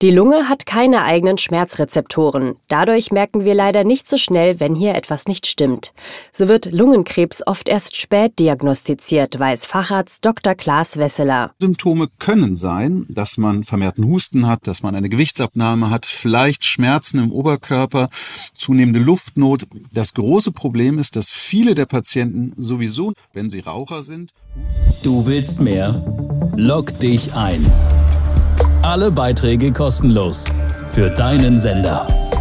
Die Lunge hat keine eigenen Schmerzrezeptoren. Dadurch merken wir leider nicht so schnell, wenn hier etwas nicht stimmt. So wird Lungenkrebs oft erst spät diagnostiziert, weiß Facharzt Dr. Klaas Wesseler. Symptome können sein, dass man vermehrten Husten hat, dass man eine Gewichtsabnahme hat, vielleicht Schmerzen im Oberkörper, zunehmende Luftnot. Das große Problem ist, dass viele der Patienten sowieso, wenn sie Raucher sind. Du willst mehr? Log dich ein. Alle Beiträge kostenlos für deinen Sender.